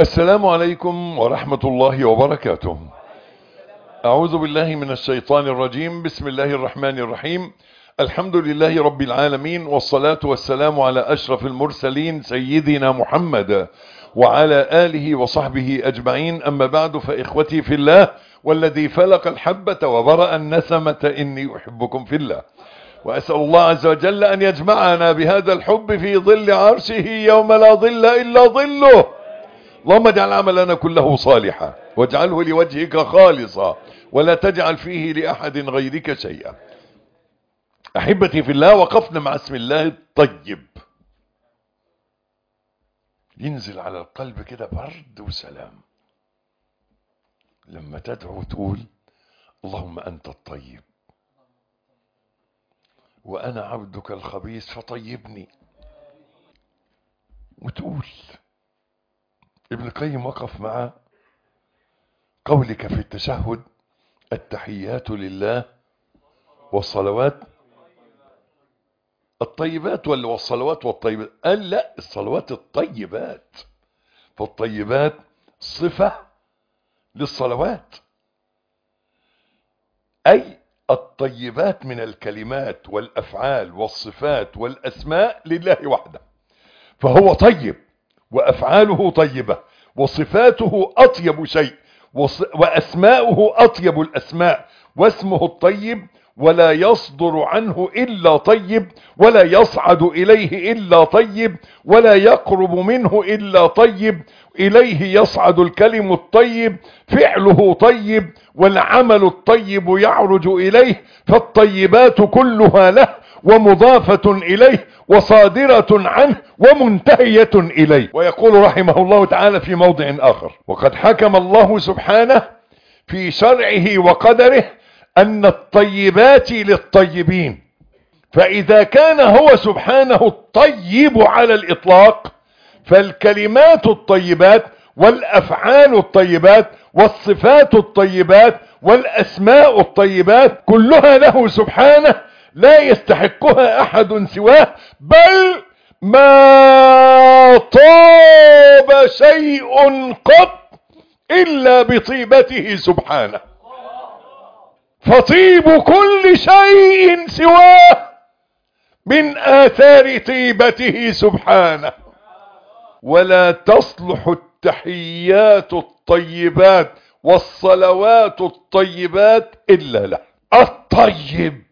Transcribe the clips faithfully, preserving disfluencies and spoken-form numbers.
السلام عليكم ورحمة الله وبركاته. أعوذ بالله من الشيطان الرجيم. بسم الله الرحمن الرحيم. الحمد لله رب العالمين، والصلاة والسلام على أشرف المرسلين سيدنا محمد وعلى آله وصحبه أجمعين. أما بعد، فإخوتي في الله والذي فلق الحبة وبرأ النسمة إني أحبكم في الله، وأسأل الله عز وجل أن يجمعنا بهذا الحب في ظل عرشه يوم لا ظل إلا ظله. اللهم اجعل عملنا كله صالحا واجعله لوجهك خالصا ولا تجعل فيه لأحد غيرك شيئا. أحبتي في الله، وقفنا مع اسم الله الطيب. ينزل على القلب كده برد وسلام لما تدعو تقول اللهم أنت الطيب وأنا عبدك الخبيث فطيبني. وتقول ابن القيم وقف مع قولك في التشهد التحيات لله والصلوات الطيبات، ولا والصلوات والطيبات؟ قال لا، الصلوات الطيبات، فالطيبات صفة للصلوات، أي الطيبات من الكلمات والأفعال والصفات والأسماء لله وحده، فهو طيب وأفعاله طيبة وصفاته أطيب شيء وأسماؤه أطيب الأسماء، واسمه الطيب، ولا يصدر عنه إلا طيب، ولا يصعد إليه إلا طيب، ولا يقرب منه إلا طيب. إليه يصعد الكلم الطيب، فعله طيب، والعمل الطيب يعرج إليه، فالطيبات كلها له ومضافة إليه وصادرة عنه ومنتهية إليه. ويقول رحمه الله تعالى في موضع آخر: وقد حكم الله سبحانه في شرعه وقدره أن الطيبات للطيبين، فإذا كان هو سبحانه الطيب على الإطلاق، فالكلمات الطيبات والأفعال الطيبات والصفات الطيبات والأسماء الطيبات كلها له سبحانه، لا يستحقها أحد سواه، بل ما طاب شيء قط إلا بطيبته سبحانه، فطيب كل شيء سواه من آثار طيبته سبحانه. ولا تصلح التحيات الطيبات والصلوات الطيبات إلا له. الطيب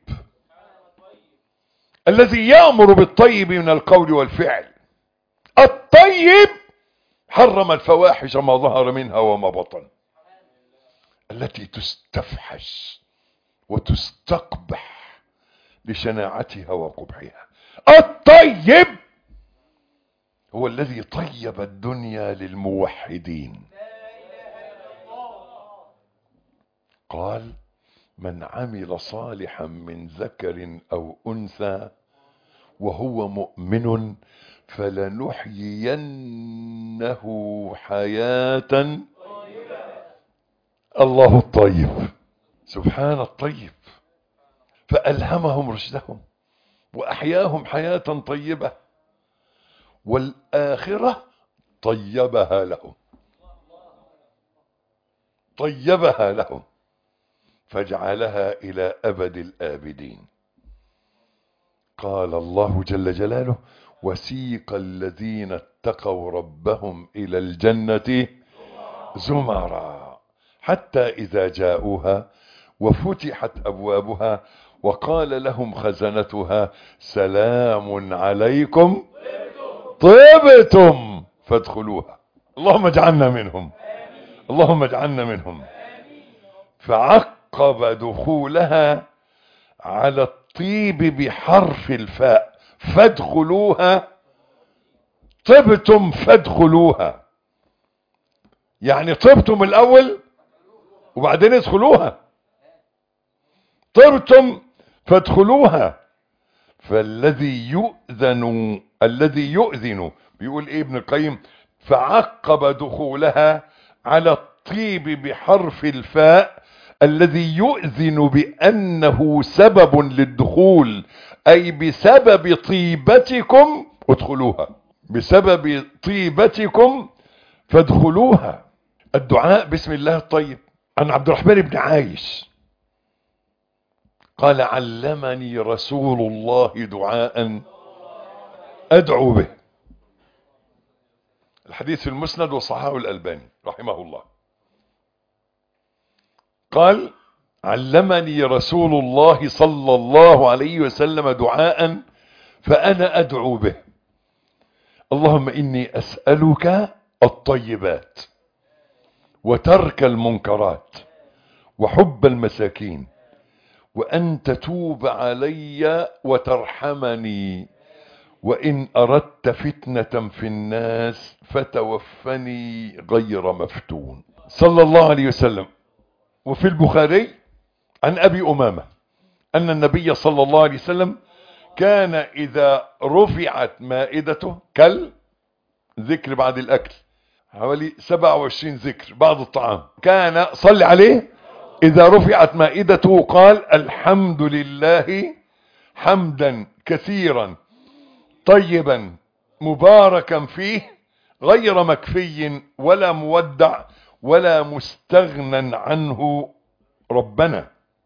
الذي يأمر بالطيب من القول والفعل، الطيب حرم الفواحش ما ظهر منها وما بطن، التي تستفحش وتستقبح لشناعتها وقبحها. الطيب هو الذي طيب الدنيا للموحدين. قال: من عمل صالحا من ذكر أو أنثى وهو مؤمن فلنحيينه حياة. الله الطيب سبحان الطيب، فألهمهم رشدهم وأحياهم حياة طيبة، والآخرة طيبها لهم طيبها لهم فاجعلها إلى أبد الآبدين. قال الله جل جلاله: وسيق الذين اتقوا ربهم إلى الجنة زمرا حتى إذا جاءوها وفتحت أبوابها وقال لهم خزنتها سلام عليكم طبتم فادخلوها. اللهم اجعلنا منهم، اللهم اجعلنا منهم. فعقب دخولها على الطيب بحرف الفاء، فادخلوها طبتم فادخلوها، يعني طبتم الأول وبعدين ادخلوها، طبتم فادخلوها. فالذي يؤذن الذي يؤذن بيقول ايه ابن القيم؟ فعقب دخولها على الطيب بحرف الفاء الذي يؤذن بأنه سبب للدخول، أي بسبب طيبتكم ادخلوها، بسبب طيبتكم فادخلوها. الدعاء بسم الله الطيب. عن عبد الرحمن بن عايش قال علمني رسول الله دعاء أدعو به. الحديث في المسند وصححه الألباني رحمه الله. قال علمني رسول الله صلى الله عليه وسلم دعاء فأنا أدعو به. اللهم إني أسألك الطيبات وترك المنكرات وحب المساكين وأن تتوب علي وترحمني وإن أردت فتنة في الناس فتوفني غير مفتون. صلى الله عليه وسلم. وفي البخاري عن أبي أمامة أن النبي صلى الله عليه وسلم كان إذا رفعت مائدته كل ذكر بعد الأكل حوالي سبعة وعشرين ذكر بعد الطعام، كان صلي عليه إذا رفعت مائدته قال الحمد لله حمدا كثيرا طيبا مباركا فيه غير مكفي ولا مودع ولا مستغنى عنه ربنا.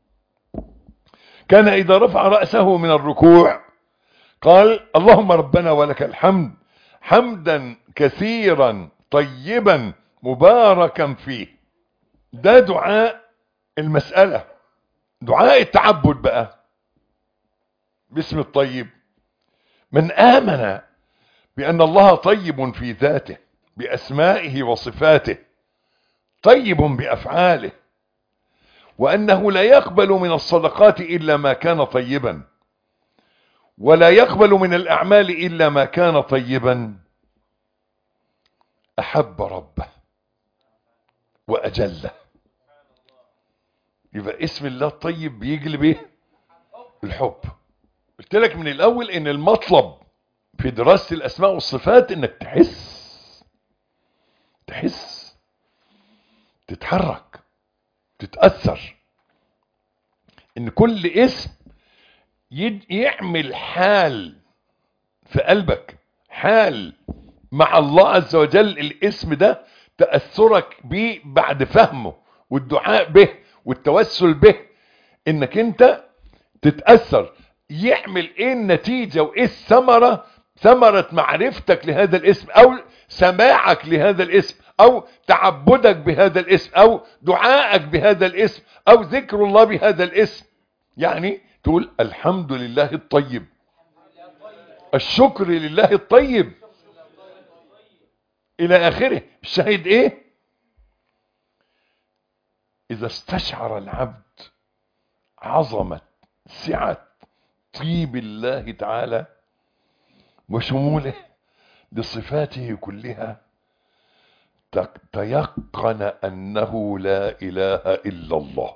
كان إذا رفع رأسه من الركوع قال اللهم ربنا ولك الحمد حمدا كثيرا طيبا مباركا فيه. ده دعاء المسألة. دعاء التعبد بقى باسم الطيب. من آمن بأن الله طيب في ذاته بأسمائه وصفاته طيب بأفعاله وأنه لا يقبل من الصدقات إلا ما كان طيبا ولا يقبل من الأعمال إلا ما كان طيبا أحب ربه وأجله. يبقى اسم الله الطيب بيجلب ايه؟ الحب. قلت لك من الأول إن المطلب في دراسة الأسماء والصفات إنك تحس تحس تتحرك تتأثر، إن كل اسم يعمل حال في قلبك، حال مع الله عز وجل. الاسم ده تأثرك به بعد فهمه والدعاء به والتوسل به، انك انت تتأثر. يعمل ايه النتيجة وايه الثمرة؟ ثمرة معرفتك لهذا الاسم او سماعك لهذا الاسم او تعبدك بهذا الاسم او دعائك بهذا الاسم او ذكر الله بهذا الاسم. يعني تقول الحمد لله الطيب، الشكر لله الطيب الى اخره. الشاهد ايه؟ اذا استشعر العبد عظمة سعة طيب الله تعالى وشموله لصفاته كلها تيقن انه لا اله الا الله.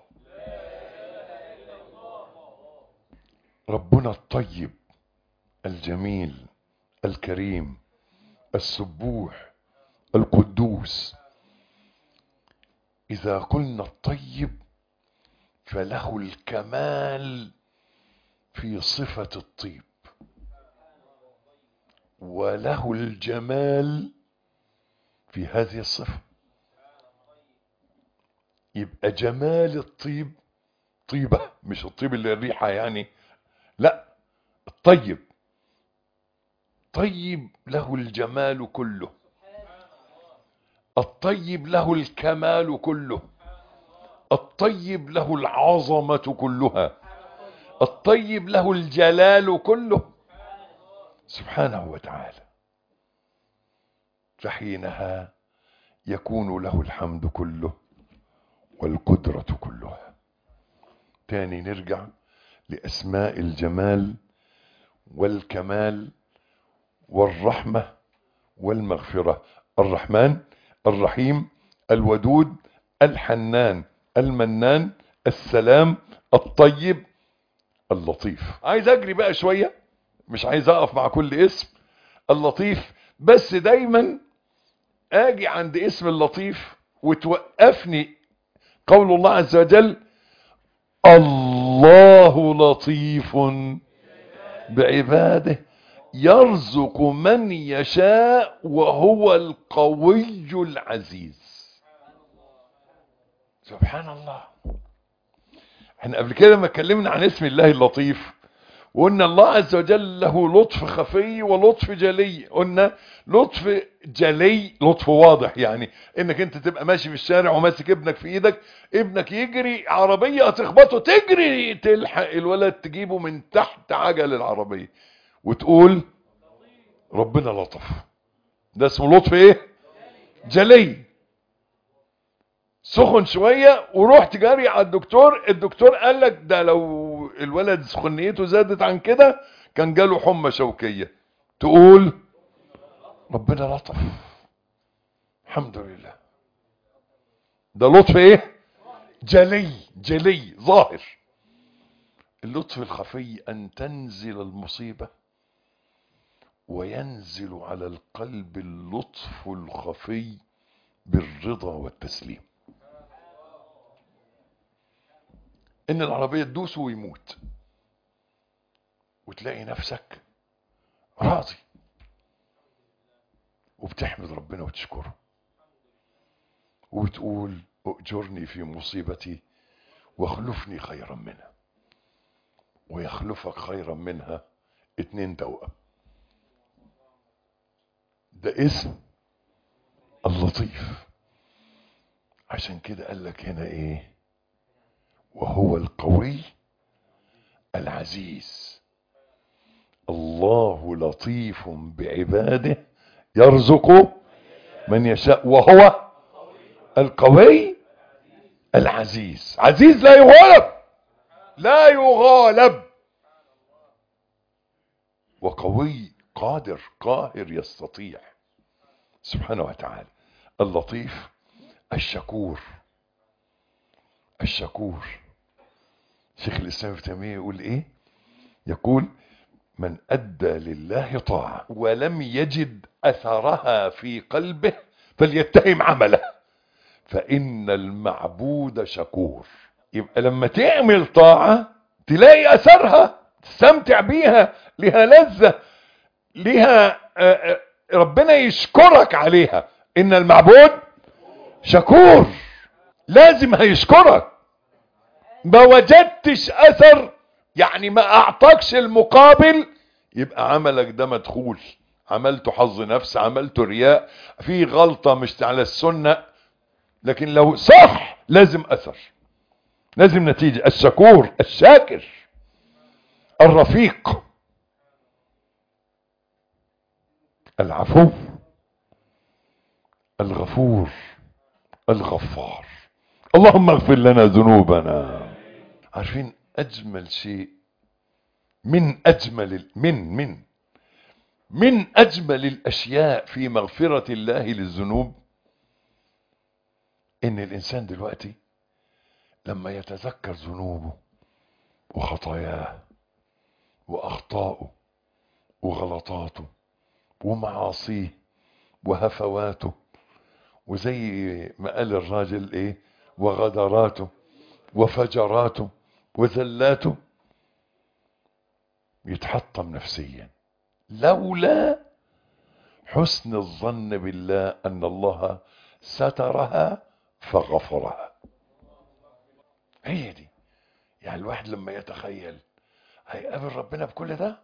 ربنا الطيب الجميل الكريم السبوح القدوس. إذا قلنا الطيب فله الكمال في صفة الطيب وله الجمال في هذه الصفة. يبقى جمال الطيب طيبة، مش الطيب اللي الريحة يعني، لا، الطيب طيب له الجمال كله، الطيب له الكمال كله، الطيب له العظمة كلها، الطيب له الجلال كله سبحانه وتعالى. فحينها يكون له الحمد كله والقدرة كلها. تاني نرجع لأسماء الجمال والكمال والرحمة والمغفرة. الرحمن الرحيم الودود الحنان المنان السلام الطيب اللطيف. عايز اجري بقى شوية، مش عايز اقف مع كل اسم. اللطيف بس دايما اجي عند اسم اللطيف وتوقفني قول الله عز وجل الله لطيف بعباده يرزق من يشاء وهو القوي العزيز. سبحان الله. احنا قبل كده لما اتكلمنا عن اسم الله اللطيف وقلنا الله عز وجل له لطف خفي ولطف جلي. قلنا لطف جلي لطف واضح، يعني انك انت تبقى ماشي في الشارع وماسك ابنك في ايدك، ابنك يجري عربية تخبطه تجري تلحق الولد تجيبه من تحت عجل العربية وتقول ربنا لطف. ده اسمه لطف ايه؟ جلي. سخن شوية ورحت جاري على الدكتور، الدكتور قال لك ده لو الولد سخنيته زادت عن كده كان جاله حمى شوكية، تقول ربنا لطف الحمد لله. ده لطف ايه؟ جلي جلي ظاهر. اللطف الخفي ان تنزل المصيبة وينزل على القلب اللطف الخفي بالرضا والتسليم. ان العربية تدوس ويموت وتلاقي نفسك راضي وبتحمد ربنا وتشكره وبتقول اؤجرني في مصيبتي واخلفني خيرا منها. ويخلفك خيرا منها اتنين توأم. ده اسم اللطيف. عشان كده قال لك هنا ايه؟ وهو القوي العزيز. الله لطيف بعباده يرزق من يشاء وهو القوي العزيز. عزيز لا يغالب، لا يغالب. وقوي قادر قاهر يستطيع سبحانه وتعالى. اللطيف الشكور. الشكور شيخ الإسلام ابن تيمية يقول ايه؟ يقول من أدى لله طاعة ولم يجد أثرها في قلبه فليتهم عمله فإن المعبود شكور. يبقى لما تعمل طاعة تلاقي أثرها، تستمتع بيها، لها لذة، لها ربنا يشكرك عليها. إن المعبود شكور. لازم هيشكرك. ما وجدتش أثر يعني ما أعطاكش المقابل يبقى عملك ده مدخول، عملته حظ نفس، عملته رياء، في غلطة مش على السنة. لكن لو صح لازم أثر، لازم نتيجة. الشكور الشاكر الرفيق العفو الغفور الغفار. اللهم اغفر لنا ذنوبنا. عارفين أجمل شيء من أجمل من من من أجمل الأشياء في مغفرة الله للذنوب إن الإنسان دلوقتي لما يتذكر ذنوبه وخطاياه وأخطاؤه وغلطاته ومعاصيه وهفواته، وزي ما قال الراجل إيه، وغدراته وفجراته وزلاته، يتحطم نفسيا لولا حسن الظن بالله أن الله سترها فغفرها. هي دي يعني الواحد لما يتخيل هيقابل ربنا بكل ده،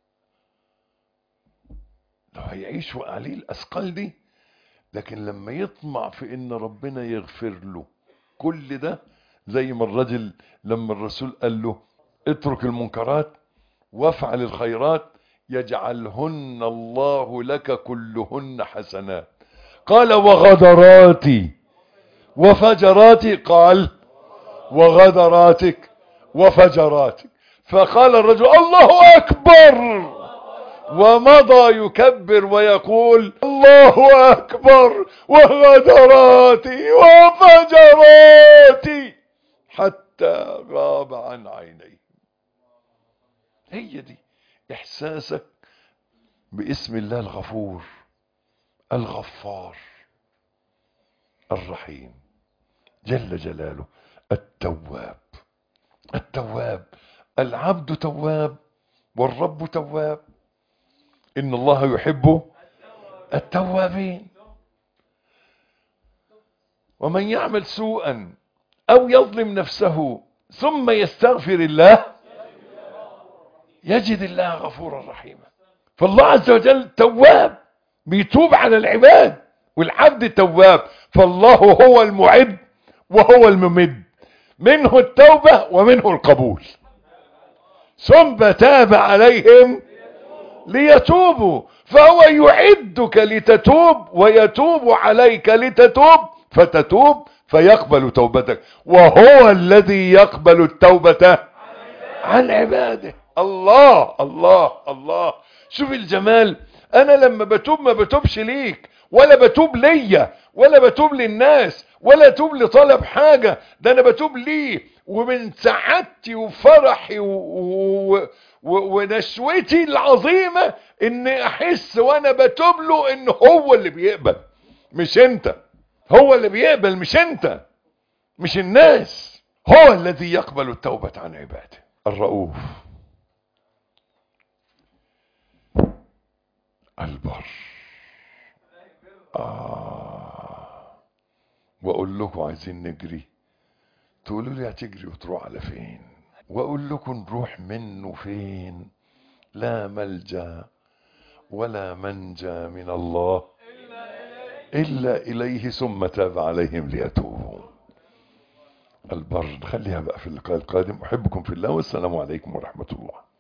لو هيعيش عليه الأثقال دي، لكن لما يطمع في ان ربنا يغفر له كل ده، زي ما الرجل لما الرسول قال له اترك المنكرات وافعل الخيرات يجعلهن الله لك كلهن حسنات. قال وغدراتي وفجراتي، قال وغدراتك وفجراتك. فقال الرجل الله أكبر، ومضى يكبر ويقول الله أكبر وغدراتي وفجراتي حتى غاب عن عينيه. هي دي إحساسك باسم الله الغفور الغفار الرحيم جل جلاله. التواب. التواب العبد تواب والرب تواب. إن الله يحب التوابين. ومن يعمل سوءا أو يظلم نفسه ثم يستغفر الله يجد الله غفورا رحيما. فالله عز وجل تواب، بيتوب على العباد، والعبد تواب. فالله هو المعد وهو الممد، منه التوبة ومنه القبول. ثم تاب عليهم ليتوبوا، فهو يعدك لتتوب ويتوب عليك لتتوب، فتتوب فيقبل توبتك، وهو الذي يقبل التوبة عن عباده. الله الله الله، شوف الجمال. انا لما بتوب ما بتوبش ليك، ولا بتوب ليا، ولا بتوب للناس، ولا بتوب لطلب حاجة، ده انا بتوب ليه، ومن سعادتي وفرحي و... و... و... ونشوتي العظيمة ان احس وانا بتوب له ان هو اللي بيقبل مش انت، هو اللي بيقبل مش انت، مش الناس. هو الذي يقبل التوبة عن عباده. الرؤوف، البر. آه. واقول لكم عايزين نجري، تقولوا لي هتجري وتروح على فين؟ واقول لكم نروح منه فين؟ لا ملجا ولا منجا من الله الا اليه ثم تاب عليهم ليتوبوا. البر. نخليها بقى في اللقاء القادم. احبكم في الله، والسلام عليكم ورحمة الله.